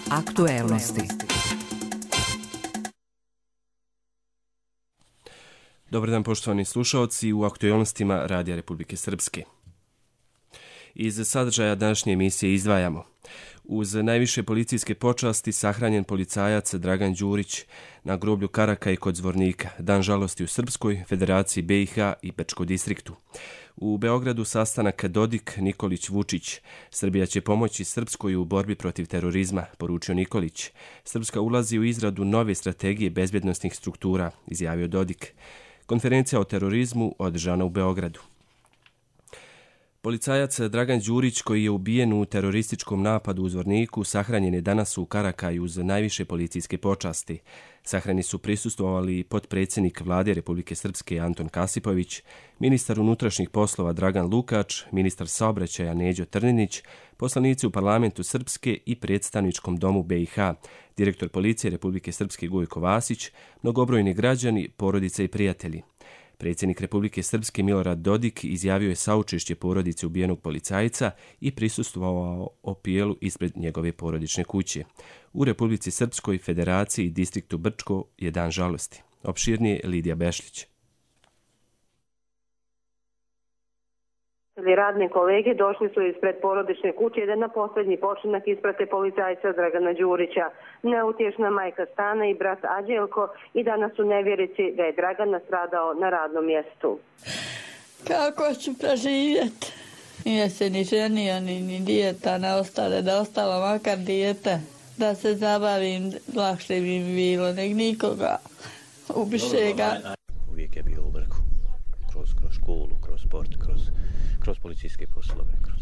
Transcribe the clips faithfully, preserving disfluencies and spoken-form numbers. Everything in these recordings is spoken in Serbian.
Aktuelnosti. Dobar dan, poštovani slušalci, u aktuelnostima Radija Republike Srpske. Iz sadržaja današnje emisije izdvajamo: uz najviše policijske počasti sahranjen policajac Dragan Đurić na groblju Karakaj kod Zvornika, dan žalosti u Srpskoj, Federaciji B i H i Brčkom distriktu. U Beogradu sastanak Dodik, Nikolić, Vučić. Srbija će pomoći Srpskoj u borbi protiv terorizma, poručio Nikolić. Srpska ulazi u izradu nove strategije bezbjednosnih struktura, izjavio Dodik. Konferencija o terorizmu održana u Beogradu. Policajac Dragan Đurić, koji je ubijen u terorističkom napadu u Zvorniku, sahranjen je danas u Karakaju uz najviše policijske počasti. Sahrani su prisustvovali potpredsjednik Vlade Republike Srpske Anton Kasipović, ministar unutrašnjih poslova Dragan Lukač, ministar saobraćaja Neđo Trninić, poslanici u parlamentu Srpske i predstavničkom domu B i H, direktor policije Republike Srpske Gojko Vasić, mnogobrojni građani, porodice i prijatelji. Predsjednik Republike Srpske Milorad Dodik izjavio je saučešće porodice ubijenog policajca i prisustvovao opijelu ispred njegove porodične kuće. U Republici Srpskoj, Federaciji i distriktu Brčko je dan žalosti. Opširnije Lidija Bešlić. Radne kolege došli su ispred porodične kuće da na posljednji počinak isprate policajca Dragana Đurića. Neutješna majka Stana i brat Ađelko i danas su nevjerici da je Dragan nastradao na radnom mjestu. Kako ću preživjeti? Nije se ni ženio, ni, ni dijeta ne ostale, da ostalo makar dijete. Da se zabavim, lakše bi mi bilo, nek nikoga ubiše ga. Uvijek je bio u vrhu, kroz, kroz školu, kroz sport, kroz, kroz policijske poslove. Kroz.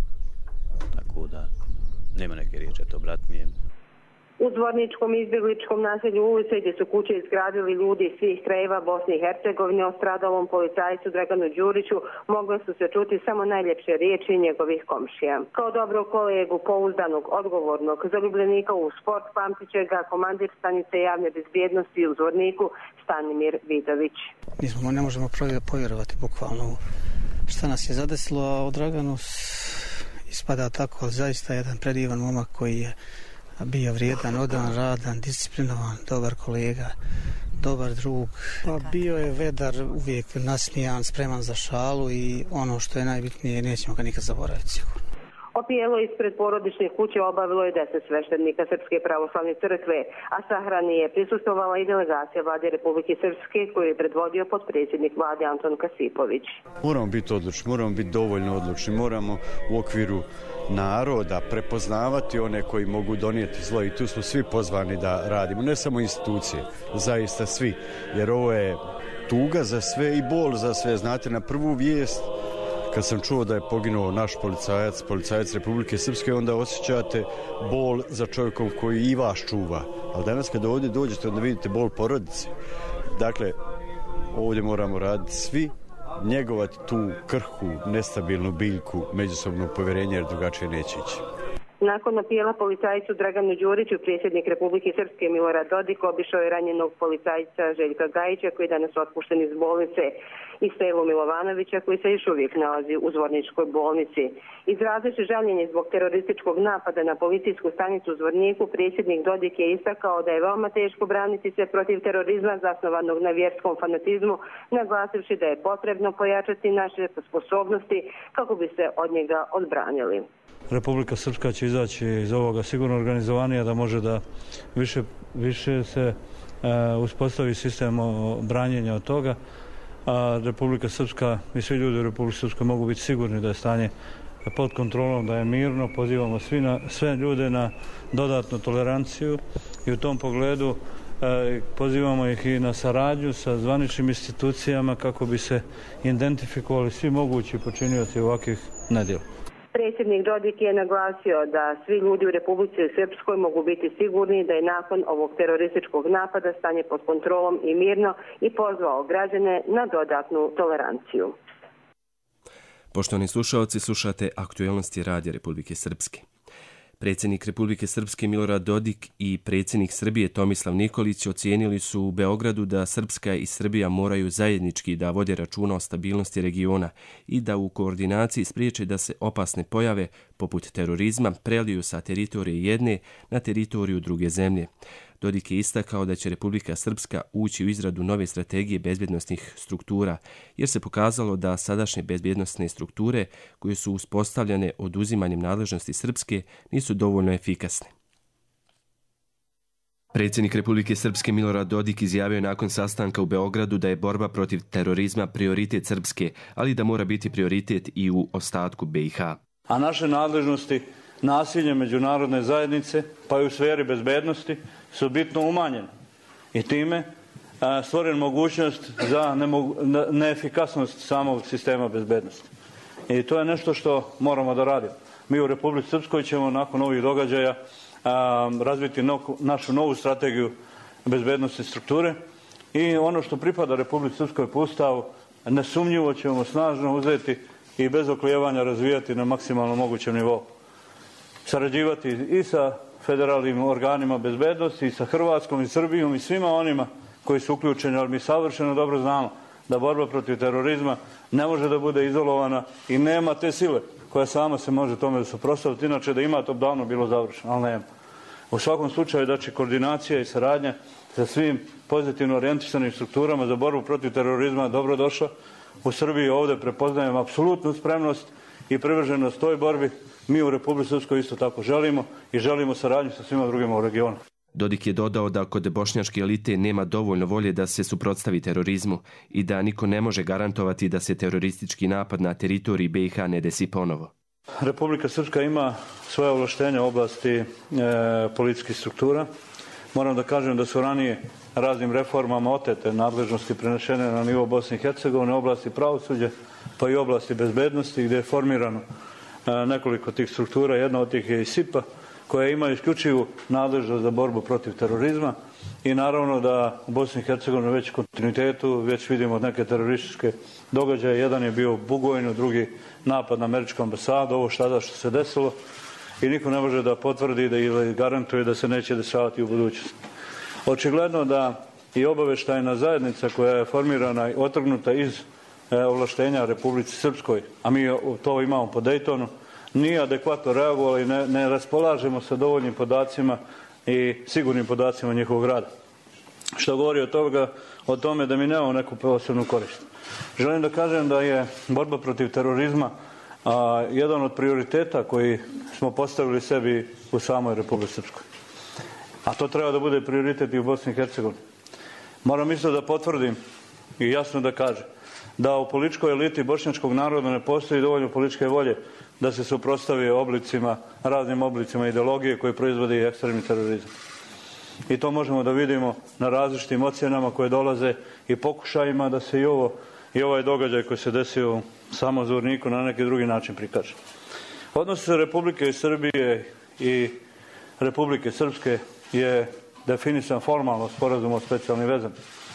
Tako da, nema neke riječi, to brat mi je. U Zvorničkom izbjegličkom naselju ulice gdje su kuće izgradili ljudi iz svih krajeva Bosne i Hercegovine o stradalom policajcu Draganu Đuriću mogle su se čuti samo najljepše riječi njegovih komšija. Kao dobrog kolegu, pouzdanog, odgovornog, zaljubljenika u sport pamtit će ga komandir stanice javne bezbjednosti u Zvorniku Stanimir Vidović. Nismo, ne možemo povjerovati bukvalno šta nas je zadesilo, a o Draganu ispada tako, zaista jedan predivan momak koji je bio vrijedan, odan, radan, disciplinovan, dobar kolega, dobar drug. Pa bio je vedar, uvijek nasmijan, spreman za šalu i ono što je najbitnije, nećemo ga nikad zaboraviti sigurno. Opijelo ispred porodične kuće obavilo je deset sveštenika Srpske pravoslavne crkve, a sahrani je prisustvovala i delegacija Vlade Republike Srpske koju je predvodio potpredsjednik Vlade Anton Kasipović. Moramo biti odlučni, moramo biti dovoljno odlučni, moramo u okviru naroda prepoznavati one koji mogu donijeti zlo i tu smo svi pozvani da radimo, ne samo institucije, zaista svi, jer ovo je tuga za sve i bol za sve. Znate, na prvu vijest kad sam čuo da je poginuo naš policajac, policajac Republike Srpske, onda osjećate bol za čovjekom koji i vas čuva. Ali danas kada ovdje dođete, onda vidite bol porodice. Dakle, ovdje moramo raditi svi, njegovati tu krhku, nestabilnu biljku međusobnog povjerenja, jer drugačije neće ići. Nakon opijela policajcu Draganu Đuriću, predsjednik Republike Srpske Milorad Dodik obišao je ranjenog policajca Željka Gajića koji je danas otpušten iz bolnice, i Stevu Milovanovića koji se još uvijek nalazi u Zvorničkoj bolnici. Izrazivši žaljenje zbog terorističkog napada na policijsku stanicu u Zvorniku, predsjednik Dodik je istakao da je veoma teško braniti se protiv terorizma zasnovanog na vjerskom fanatizmu, naglasivši da je potrebno pojačati naše sposobnosti kako bi se od njega odbranili. Republika Srpska će izaći iz ovoga sigurno organizovanija, da može da više, više se e, uspostavi sistem branjenja od toga. A Republika Srpska i svi ljudi u Republike Srpskoj mogu biti sigurni da je stanje pod kontrolom, da je mirno. Pozivamo svi na, sve ljude na dodatnu toleranciju i u tom pogledu e, pozivamo ih i na saradnju sa zvaničnim institucijama kako bi se identifikovali svi mogući počinioci ovakvih nedjela. Predsjednik Dodik je naglasio da svi ljudi u Republici Srpskoj mogu biti sigurni da je nakon ovog terorističkog napada stanje pod kontrolom i mirno i pozvao građane na dodatnu toleranciju. Poštovani slušalci, slušate aktuelnosti Radija Republike Srpske. Predsjednik Republike Srpske Milorad Dodik i predsjednik Srbije Tomislav Nikolić ocijenili su u Beogradu da Srpska i Srbija moraju zajednički da vode računa o stabilnosti regiona i da u koordinaciji spriječe da se opasne pojave, poput terorizma, preliju sa teritorije jedne na teritoriju druge zemlje. Dodik je istakao da će Republika Srpska ući u izradu nove strategije bezbjednosnih struktura, jer se pokazalo da sadašnje bezbjednosne strukture, koje su uspostavljene oduzimanjem nadležnosti Srpske, nisu dovoljno efikasne. Predsjednik Republike Srpske Milorad Dodik izjavio je nakon sastanka u Beogradu da je borba protiv terorizma prioritet Srpske, ali da mora biti prioritet i u ostatku B i H. A naše nadležnosti nasilje međunarodne zajednice, pa i u sferi bezbednosti, su bitno umanjene i time stvoren mogućnost za neefikasnost samog sistema bezbednosti. I to je nešto što moramo da radimo. Mi u Republici Srpskoj ćemo nakon ovih događaja razviti našu novu strategiju bezbednosti strukture i ono što pripada Republici Srpskoj po Ustavu, nesumnjivo ćemo snažno uzeti i bez oklijevanja razvijati na maksimalno mogućem nivou. Sarađivati i sa federalnim organima bezbednosti, i sa Hrvatskom i Srbijom i svima onima koji su uključeni, ali mi savršeno dobro znamo da borba protiv terorizma ne može da bude izolovana i nema te sile koja sama se može tome da suprotstaviti, inače da ima to davno bilo završeno, ali nema. U svakom slučaju, znači, koordinacija i saradnja sa svim pozitivno orijentisanim strukturama za borbu protiv terorizma dobro došla. U Srbiji ovdje prepoznajem apsolutnu spremnost i privrženost toj borbi. Mi u Republici Srpskoj isto tako želimo i želimo saradnju sa svima drugima u regionu. Dodik je dodao da kod bošnjačke elite nema dovoljno volje da se suprotstavi terorizmu i da niko ne može garantovati da se teroristički napad na teritoriji B i H ne desi ponovo. Republika Srpska ima svoje ovlaštenja u oblasti e, policijskih struktura. Moram da kažem da su ranije raznim reformama otete nadležnosti prenešene na nivo Bosne i Hercegovine, oblasti pravosuđa, pa i oblasti bezbednosti, gdje je formirano e, nekoliko tih struktura. Jedna od tih je i S I P A, koja ima isključivu nadležnost za borbu protiv terorizma i naravno da u Bosni i Hercegovini već u kontinuitetu, već vidimo neke terorističke događaje. Jedan je bio u Bugojnu, drugi napad na američku ambasadu, ovo šta što se desilo i niko ne može da potvrdi da ili garantuje da se neće dešavati u budućnosti. Očigledno da i obaveštajna zajednica koja je formirana i otrgnuta iz e, ovlaštenja Republici Srpskoj, a mi to imamo po Dejtonu, nije adekvatno reagovali, ne, ne raspolažemo sa dovoljnim podacima i sigurnim podacima njihovog rada. Što govori od toga, o tome da mi nemamo neku posebnu korist. Želim da kažem da je borba protiv terorizma a, jedan od prioriteta koji smo postavili sebi u samoj Republici Srpskoj. A to treba da bude prioritet i u Bosni i Hercegovini. Moram isto da potvrdim i jasno da kažem da u političkoj eliti bošnjačkog naroda ne postoji dovoljno političke volje da se suprotstavi oblicima, raznim oblicima ideologije koje proizvode i ekstremni terorizam. I to možemo da vidimo na različitim ocjenama koje dolaze i pokušajima da se i ovo i ovaj događaj koji se desio u samom Zvorniku na neki drugi način prikaže. Odnos Republike Srbije i Republike Srpske je definisan formalno sporazum o specijalnim vezama.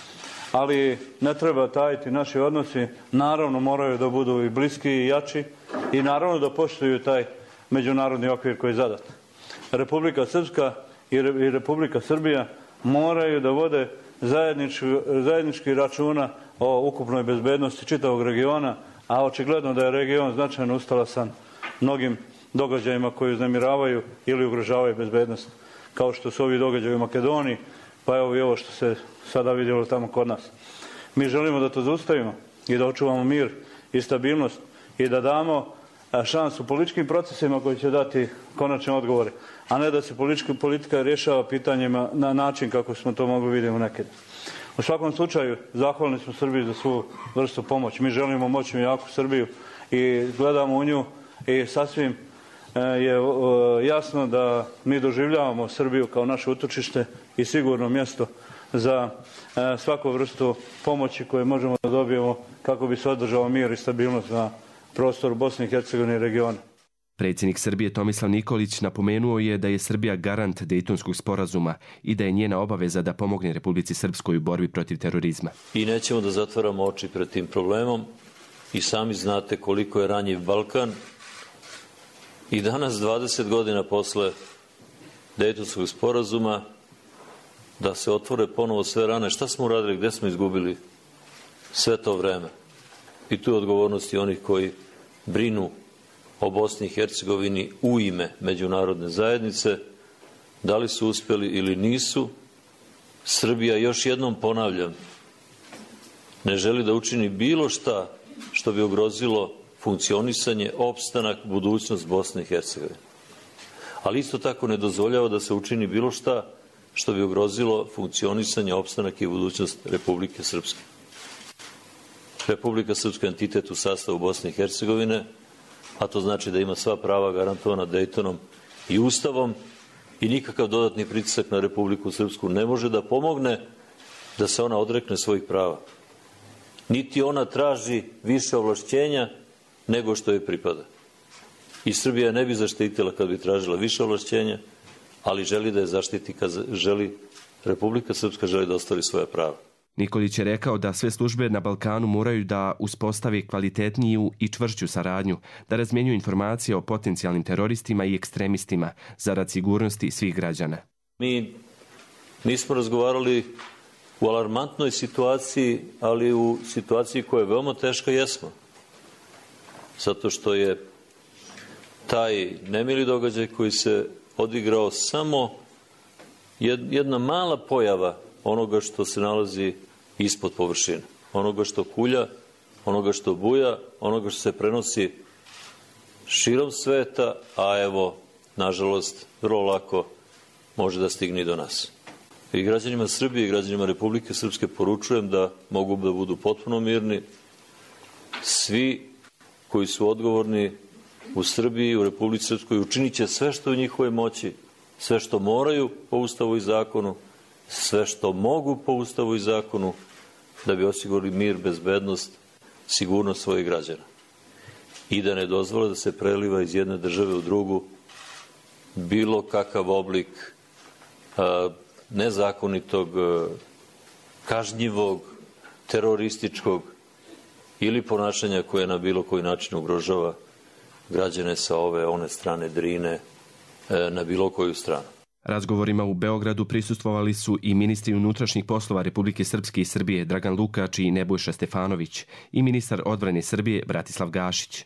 Ali ne treba tajiti, naši odnosi naravno moraju da budu i bliski i jači i naravno da poštuju taj međunarodni okvir koji je zadat. Republika Srpska i Republika Srbija moraju da vode zajednički, zajednički računa o ukupnoj bezbednosti čitavog regiona, a očigledno da je region značajno ustalasan mnogim događajima koji uznemiravaju ili ugrožavaju bezbednost, kao što su ovi događaji u Makedoniji, pa evo i ovo što se sada vidjelo tamo kod nas. Mi želimo da to zaustavimo i da očuvamo mir i stabilnost i da damo šansu političkim procesima koji će dati konačne odgovore, a ne da se politička politika rješava pitanjima na način kako smo to mogli vidjeti nekad. U svakom slučaju, zahvalni smo Srbiji za svu vrstu pomoći. Mi želimo moćnu i jaku Srbiju i gledamo u nju i sasvim je jasno da mi doživljavamo Srbiju kao naše utočište i sigurno mjesto za svaku vrstu pomoći koje možemo da dobijemo kako bi se održao mir i stabilnost na prostoru Bosne i Hercegovine i regiona. Predsjednik Srbije Tomislav Nikolić napomenuo je da je Srbija garant Dejtonskog sporazuma i da je njena obaveza da pomogne Republici Srpskoj u borbi protiv terorizma. I nećemo da zatvaramo oči pred tim problemom i sami znate koliko je ranjiv Balkan I danas, dvadeset godina posle Dejtonskog sporazuma, da se otvore ponovo sve rane. Šta smo uradili, gde smo izgubili sve to vreme? I tu je odgovornost i onih koji brinu o Bosni i Hercegovini u ime međunarodne zajednice. Da li su uspjeli ili nisu, Srbija, još jednom ponavljam, ne želi da učini bilo šta što bi ugrozilo funkcionisanje, opstanak, budućnost Bosne i Hercegovine. Ali isto tako ne dozvoljava da se učini bilo šta što bi ugrozilo funkcionisanje, opstanak i budućnost Republike Srpske. Republika Srpska je entitet u sastavu Bosne i Hercegovine, a to znači da ima sva prava garantovana Dejtonom i Ustavom i nikakav dodatni pritisak na Republiku Srpsku ne može da pomogne da se ona odrekne svojih prava. Niti ona traži više ovlašćenja nego što joj pripada. I Srbija ne bi zaštitila kad bi tražila više ovlašćenja, ali želi da je zaštiti kad želi, Republika Srpska želi da ostvari svoja prava. Nikolić je rekao da sve službe na Balkanu moraju da uspostave kvalitetniju i čvršću saradnju, da razmjenjuju informacije o potencijalnim teroristima i ekstremistima zarad sigurnosti svih građana. Mi nismo razgovarali u alarmantnoj situaciji, ali u situaciji koja je veoma teška jesmo. Zato što je taj nemili događaj koji se odigrao samo jedna mala pojava onoga što se nalazi ispod površine, onoga što kulja, onoga što buja, onoga što se prenosi širom sveta, a evo, nažalost, vrlo lako može da stigne do nas. I građanima Srbije i građanima Republike Srpske poručujem da mogu da budu potpuno mirni. Svi koji su odgovorni u Srbiji, u Republici Srpskoj, učinit će sve što je u njihovoj moći, sve što moraju po Ustavu i zakonu, sve što mogu po Ustavu i zakonu da bi osigurali mir, bezbednost, sigurnost svojih građana. I da ne dozvole da se preliva iz jedne države u drugu bilo kakav oblik a, nezakonitog, a, kažnjivog, terorističkog ili ponašanja koje na bilo koji način ugrožava građane sa ove, one strane Drine a, na bilo koju stranu. Razgovorima u Beogradu prisustvovali su i ministri unutrašnjih poslova Republike Srpske i Srbije Dragan Lukač i Nebojša Stefanović i ministar odbrane Srbije Bratislav Gašić.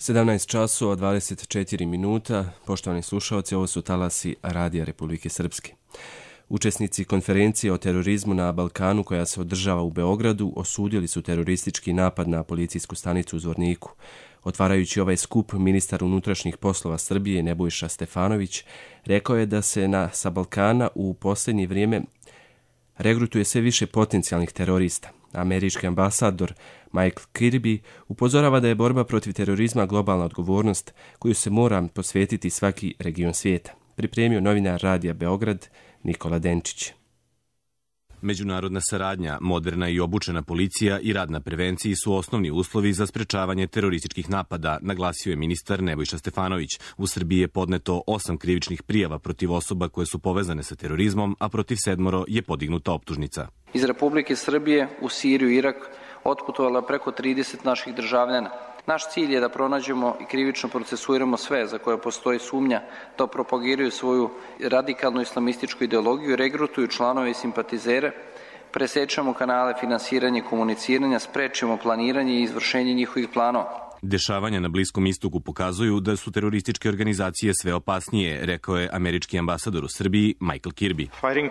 sedamnaest časova dvadeset četiri minuta. Poštovani slušalci, ovo su talasi Radija Republike Srpske. Učesnici konferencije o terorizmu na Balkanu koja se održava u Beogradu osudili su teroristički napad na policijsku stanicu u Zvorniku. Otvarajući ovaj skup, ministar unutrašnjih poslova Srbije Nebojša Stefanović rekao je da se na, sa Balkana u posljednje vrijeme regrutuje sve više potencijalnih terorista. Američki ambasador Michael Kirby upozorava da je borba protiv terorizma globalna odgovornost koju se mora posvetiti svaki region svijeta. Pripremio novinar Radija Beograd Nikola Denčić. Međunarodna saradnja, moderna i obučena policija i rad na prevenciji su osnovni uslovi za sprečavanje terorističkih napada, naglasio je ministar Nebojša Stefanović. U Srbiji je podneto osam krivičnih prijava protiv osoba koje su povezane sa terorizmom, a protiv sedmoro je podignuta optužnica. Iz Republike Srbije u Siriju i Irak otputovala preko trideset naših državljana. Naš cilj je da pronađemo i krivično procesuiramo sve za koje postoji sumnja da propagiraju svoju radikalnu islamističku ideologiju i regrutuju članove i simpatizere, presečemo kanale finansiranja i komuniciranja, sprečimo planiranje i izvršenje njihovih planova. Dešavanja na Bliskom istoku pokazuju da su terorističke organizacije sve opasnije, rekao je američki ambasador u Srbiji Michael Kirby.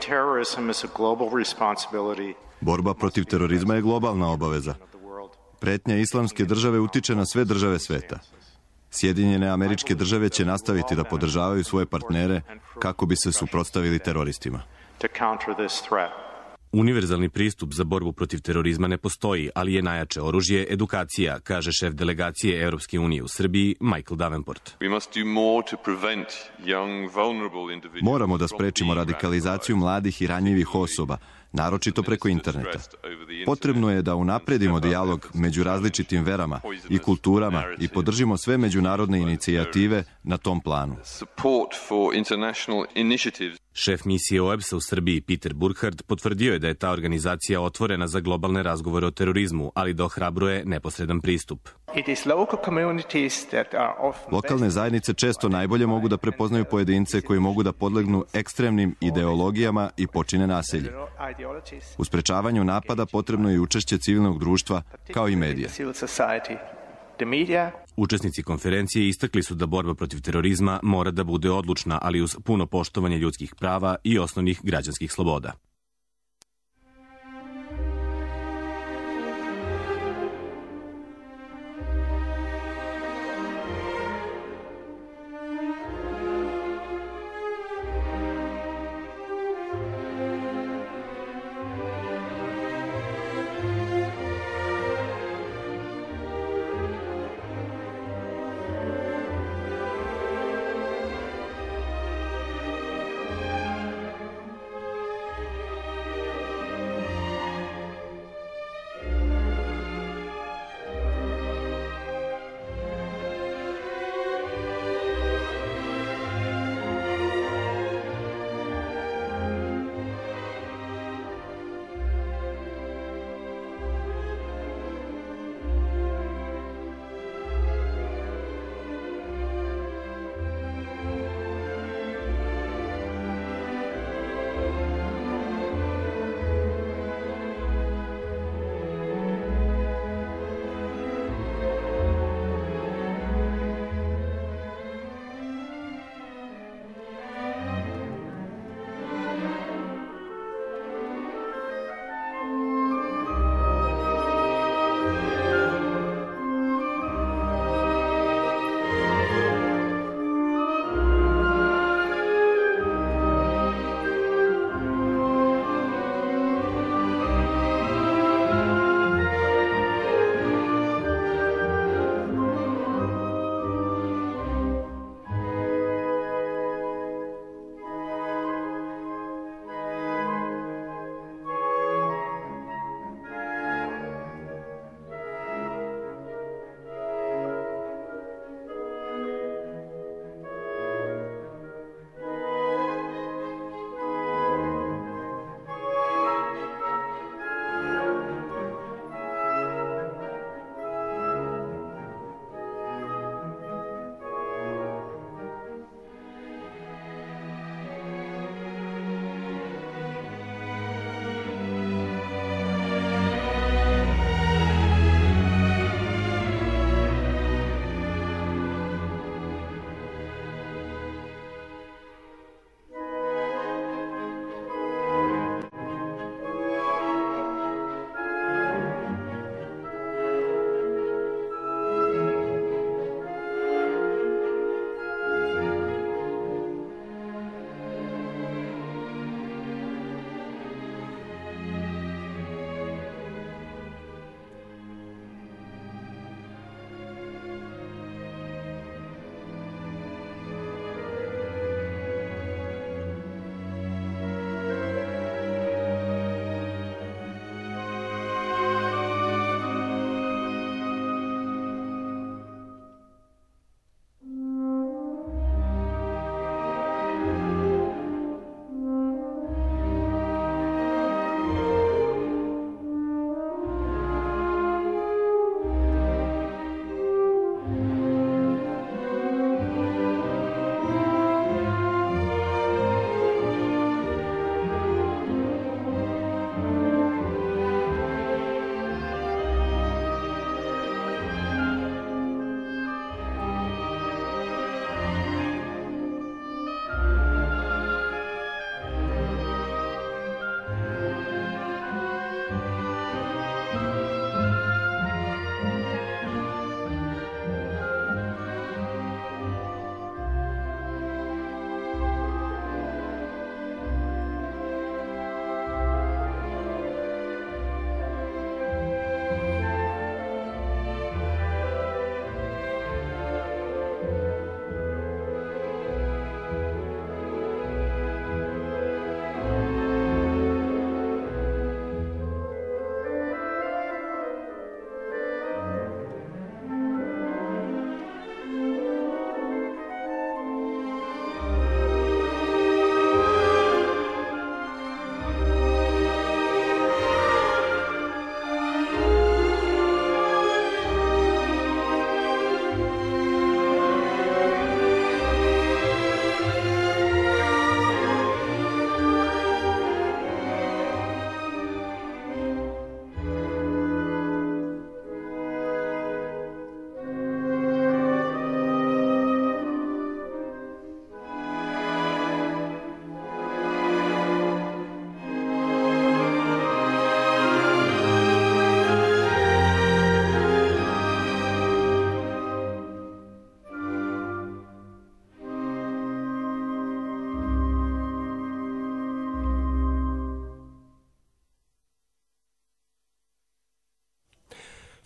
Borba protiv terorizma je globalna obaveza. Pretnja islamske države utiče na sve države sveta. Sjedinjene Američke Države će nastaviti da podržavaju svoje partnere kako bi se suprotstavili teroristima. Univerzalni pristup za borbu protiv terorizma ne postoji, ali je najjače oružje edukacija, kaže šef delegacije Europske unije u Srbiji Michael Davenport. Moramo da sprečimo radikalizaciju mladih i ranjivih osoba, naročito preko interneta. Potrebno je da unapredimo dijalog među različitim verama i kulturama i podržimo sve međunarodne inicijative na tom planu. Šef misije O E B S-a u Srbiji Peter Burkhardt potvrdio je da je ta organizacija otvorena za globalne razgovore o terorizmu, ali da ohrabruje neposredan pristup. Lokalne zajednice često najbolje mogu da prepoznaju pojedince koji mogu da podlegnu ekstremnim ideologijama i počine nasilje. U sprečavanju napada potrebno je učešće civilnog društva kao i medija. Učesnici konferencije istakli su da borba protiv terorizma mora da bude odlučna, ali uz puno poštovanje ljudskih prava i osnovnih građanskih sloboda.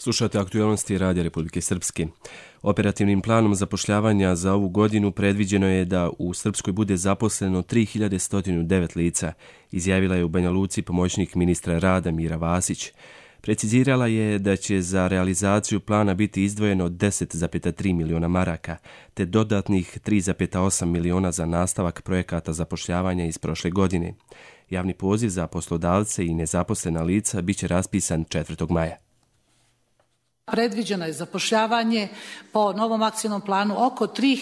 Slušate aktualnosti Radija Republike Srpske. Operativnim planom zapošljavanja za ovu godinu predviđeno je da u Srpskoj bude zaposleno tri hiljade sto devet lica, izjavila je u Banja Luci pomoćnik ministra rada Mira Vasić. Precizirala je da će za realizaciju plana biti izdvojeno deset zarez tri miliona maraka, te dodatnih tri zarez osam miliona za nastavak projekata zapošljavanja iz prošle godine. Javni poziv za poslodavce i nezaposlena lica biće raspisan četvrtog maja. Predviđeno je zapošljavanje po novom akcijnom planu oko tri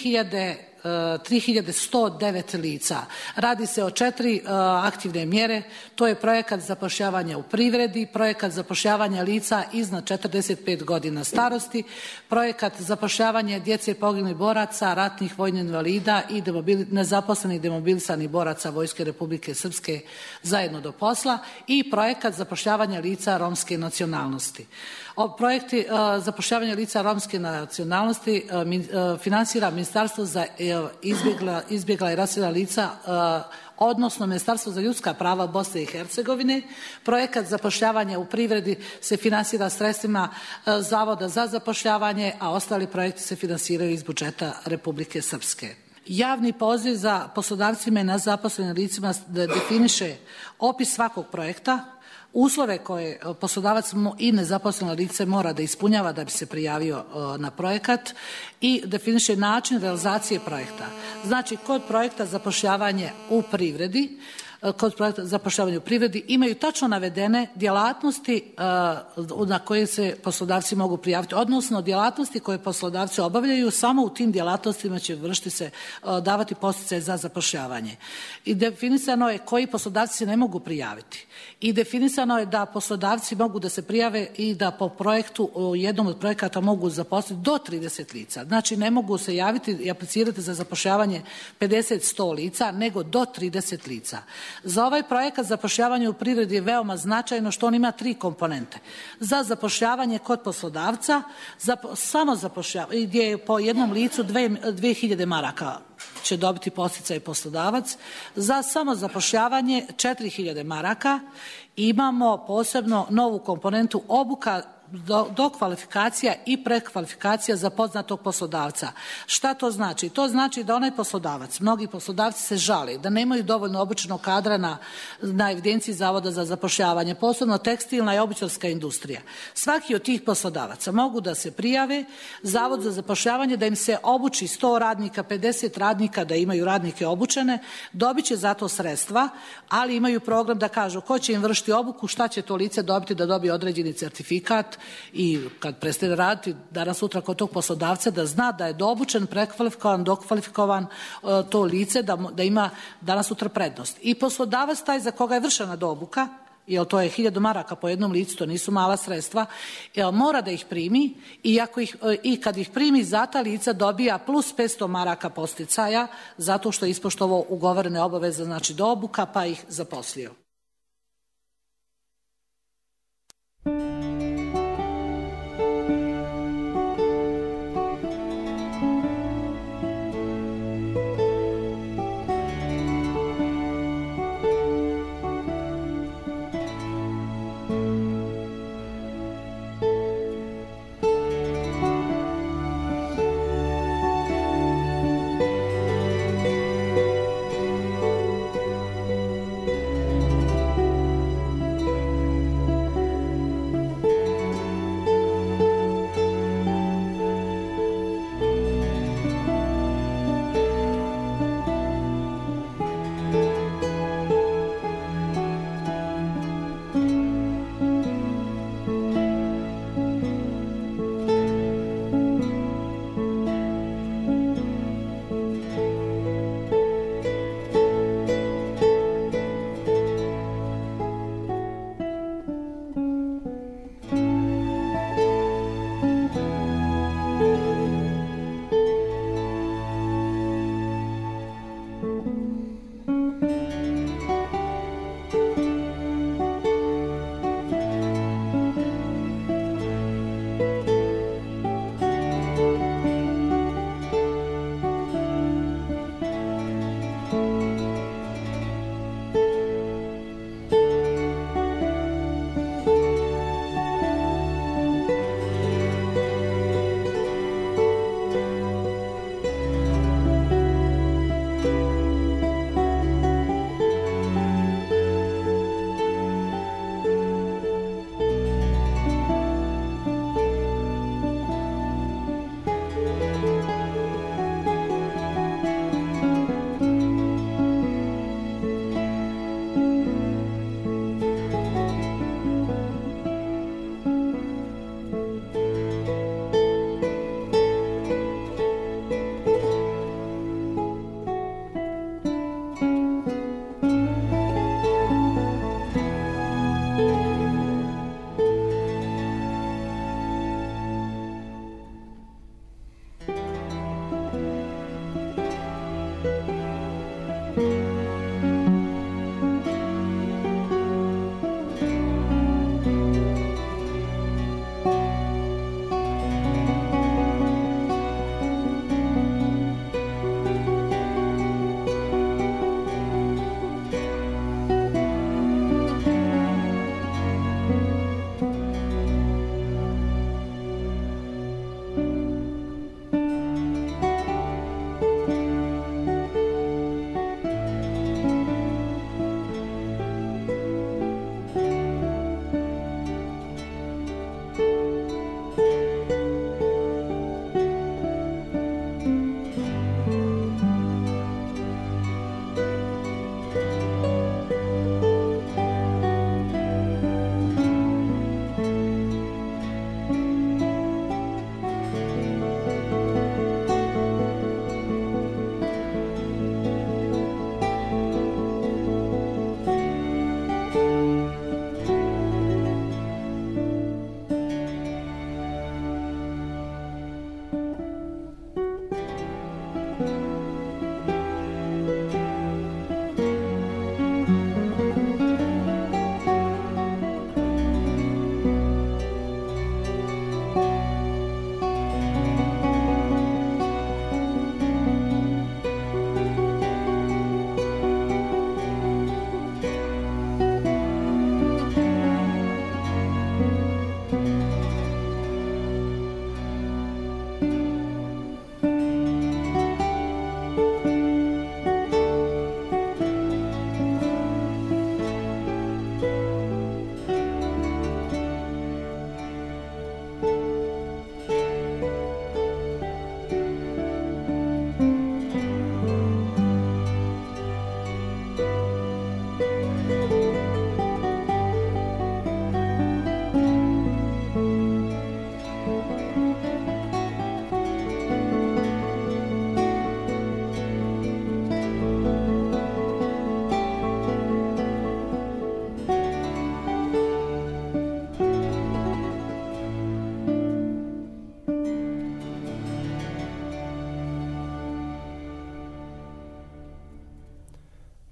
hiljade sto devet lica. Radi se o četiri uh, aktivne mjere, to je projekat zapošljavanja u privredi, projekat zapošljavanja lica iznad četrdeset pet godina starosti, projekat zapošljavanja djece poginulih boraca, ratnih vojnih invalida i demobili, nezaposlenih demobilisanih boraca Vojske Republike Srpske zajedno do posla i projekat zapošljavanja lica romske nacionalnosti. O projekti uh, zapošljavanja lica romske nacionalnosti uh, min, uh, finansira Ministarstvo za uh, izbjegla, izbjegla i raseljena lica, uh, odnosno Ministarstvo za ljudska prava Bosne i Hercegovine. Projekat zapošljavanja u privredi se finansira sredstvima uh, Zavoda za zapošljavanje, a ostali projekti se finansiraju iz budžeta Republike Srpske. Javni poziv za poslodavcima i nezaposlenim licima definiše opis svakog projekta, uslove koje poslodavac i nezaposleno lice mora da ispunjava da bi se prijavio na projekat i definiše način realizacije projekta. Znači, kod projekta zapošljavanje u privredi, kod projekta zapošljavanja u privredi imaju tačno navedene djelatnosti uh, na koje se poslodavci mogu prijaviti, odnosno djelatnosti koje poslodavci obavljaju, samo u tim djelatnostima će vršiti se uh, davati posticaje za zapošljavanje. I definisano je koji poslodavci se ne mogu prijaviti. I definisano je da poslodavci mogu da se prijave i da po projektu, u jednom od projekata mogu zaposliti do trideset lica. Znači, ne mogu se javiti i aplicirati za zapošljavanje pedeset do sto lica, nego do trideset lica. Za ovaj projekat zapošljavanja u privredi je veoma značajno što on ima tri komponente. Za zapošljavanje kod poslodavca, za samo zapošljavanje, gdje je po jednom licu dve hiljade maraka će dobiti posticaj poslodavac, za samo zapošljavanje četiri hiljade maraka. Imamo posebno novu komponentu obuka do, do kvalifikacija i prekvalifikacija za poznatog poslodavca. Šta to znači? To znači da onaj poslodavac, mnogi poslodavci se žale da nemaju dovoljno obučenog kadra na, na evidenciji Zavoda za zapošljavanje, posebno tekstilna i obućarska industrija. Svaki od tih poslodavaca mogu da se prijave Zavod za zapošljavanje da im se obuči sto radnika, pedeset radnika, da imaju radnike obučene, dobit će za to sredstva, ali imaju program da kažu ko će im vršiti obuku, šta će to lice dobiti da dobije određeni certifikat i kad prestane raditi danas sutra kod tog poslodavca da zna da je doobučen, prekvalifikovan, dokvalifikovan to lice, da, da ima danas sutra prednost. I poslodavac taj za koga je vršena doobuka, jer to je hiljadu maraka po jednom licu, to nisu mala sredstva, mora da ih primi i, ako ih, i kad ih primi za ta lica dobija plus petsto maraka posticaja zato što je ispoštovao ugovorene obaveze, znači doobuka, pa ih zaposlio.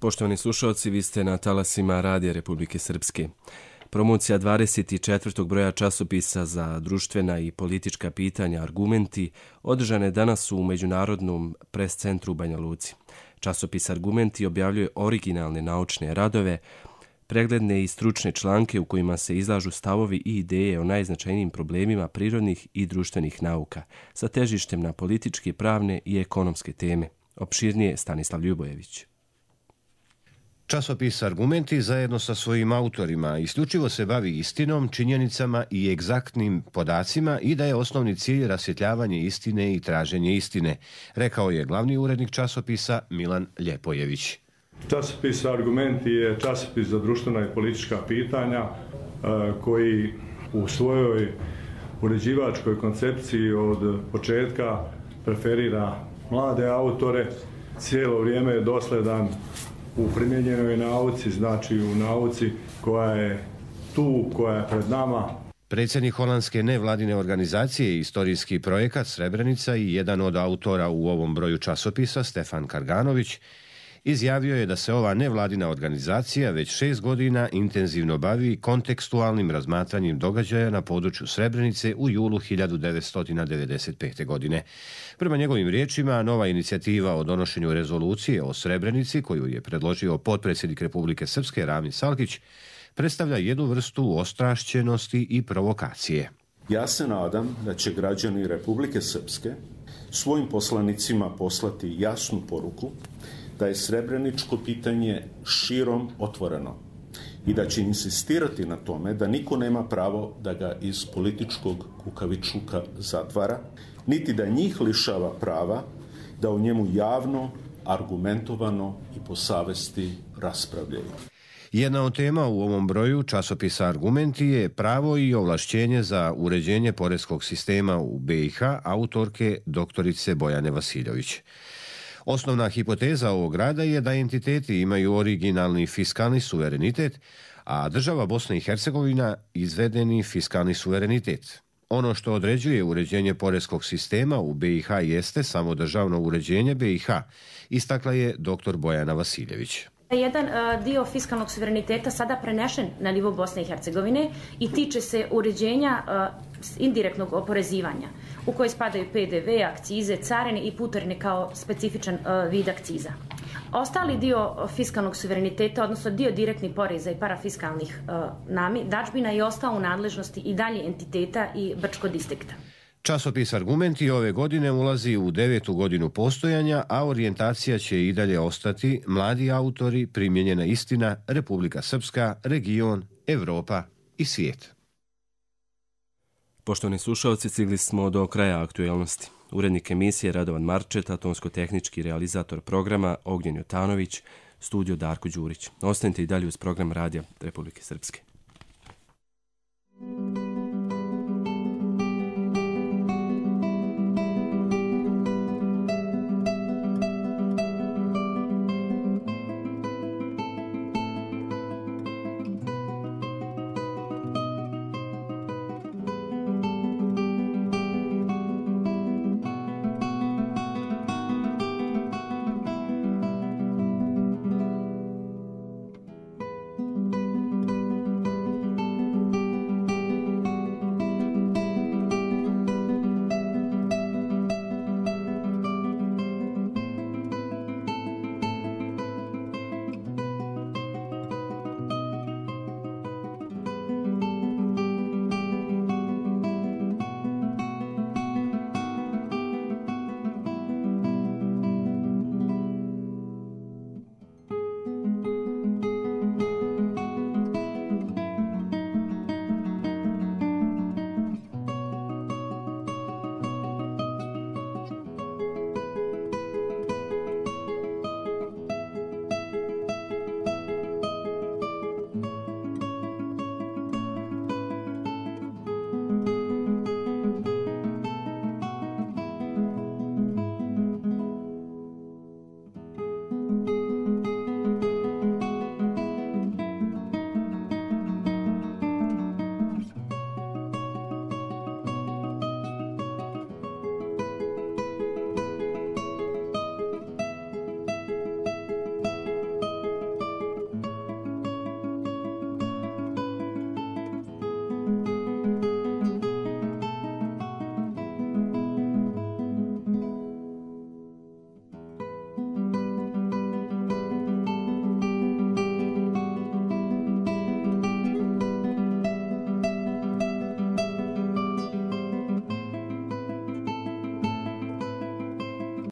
Poštovani slušalci, vi ste na talasima Radija Republike Srpske. Promocija dvadeset četvrtog broja časopisa za društvena i politička pitanja Argumenti održane danas u Međunarodnom pres centru u Banja Luci. Časopis Argumenti objavljuje originalne naučne radove, pregledne i stručne članke u kojima se izlažu stavovi i ideje o najznačajnijim problemima prirodnih i društvenih nauka, sa težištem na političke, pravne i ekonomske teme. Opširnije Stanislav Ljubojević. Časopis Argumenti zajedno sa svojim autorima isključivo se bavi istinom, činjenicama i egzaktnim podacima i da je osnovni cilj rasvjetljavanje istine i traženje istine, rekao je glavni urednik časopisa Milan Ljepojević. Časopis Argumenti je časopis za društvena i politička pitanja koji u svojoj uređivačkoj koncepciji od početka preferira mlade autore. Cijelo vrijeme je dosledan u primjenjenoj nauci, znači u nauci koja je tu, koja je pred nama. Predsjednik holandske nevladine organizacije Istorijski projekat Srebrenica i jedan od autora u ovom broju časopisa, Stefan Karganović, izjavio je da se ova nevladina organizacija već šest godina intenzivno bavi kontekstualnim razmatranjem događaja na području Srebrenice u julu hiljadu devetsto devedeset pete. godine. Prema njegovim riječima, nova inicijativa o donošenju rezolucije o Srebrenici, koju je predložio potpredsjednik Republike Srpske Rami Salkić, predstavlja jednu vrstu ostrašćenosti i provokacije. Ja se nadam da će građani Republike Srpske svojim poslanicima poslati jasnu poruku da je srebreničko pitanje širom otvoreno i da će insistirati na tome da niko nema pravo da ga iz političkog kukavičluka zatvara, niti da njih lišava prava da o njemu javno, argumentovano i po savesti raspravljaju. Jedna od tema u ovom broju časopisa Argumenti je pravo i ovlašćenje za uređenje poreskog sistema u B i H autorke doktorice Bojane Vasiljević. Osnovna hipoteza ovog rada je da entiteti imaju originalni fiskalni suverenitet, a država Bosna i Hercegovina izvedeni fiskalni suverenitet. Ono što određuje uređenje poreskog sistema u B i H jeste samo državno uređenje B i H, istakla je doktor Bojana Vasiljević. Jedan uh, dio fiskalnog suvereniteta sada prenešen na nivo Bosne i Hercegovine i tiče se uređenja uh, indirektnog oporezivanja, u koje spadaju P D V, akcize, carine i putarine kao specifičan uh, vid akciza. Ostali dio fiskalnog suvereniteta, odnosno dio direktnih poreza i parafiskalnih uh, nami, dačbina je ostao u nadležnosti i dalje entiteta i Brčko distrikta. Časopis Argumenti ove godine ulazi u devetu godinu postojanja, a orijentacija će i dalje ostati mladi autori, primjenjena istina, Republika Srpska, region, Evropa i svijet. Poštovani slušalci, stigli smo do kraja aktuelnosti. Urednik emisije Radovan Marčet, tonsko-tehnički realizator programa Ognjen Jotanović, studio Darko Đurić. Ostanite i dalje uz program Radija Republike Srpske.